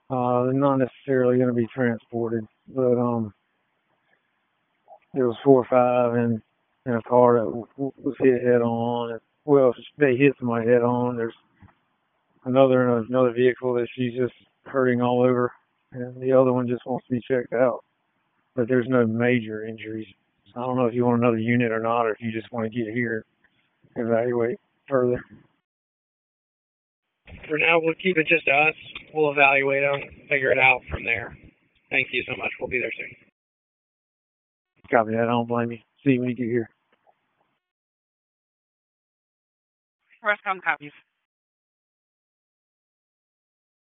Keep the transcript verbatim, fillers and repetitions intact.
Uh, they're not necessarily going to be transported, but um, there was four or five in in a car that w- w- was hit head on. And, well, they hit somebody head on. There's another in another vehicle that she's just hurting all over, and the other one just wants to be checked out. But there's no major injuries. So I don't know if you want another unit or not, or if you just want to get here and evaluate further. For now, we'll keep it just us. We'll evaluate them, figure it out from there. Thank you so much. We'll be there soon. Copy that. I don't blame you. See you when you get here. Roscom copies.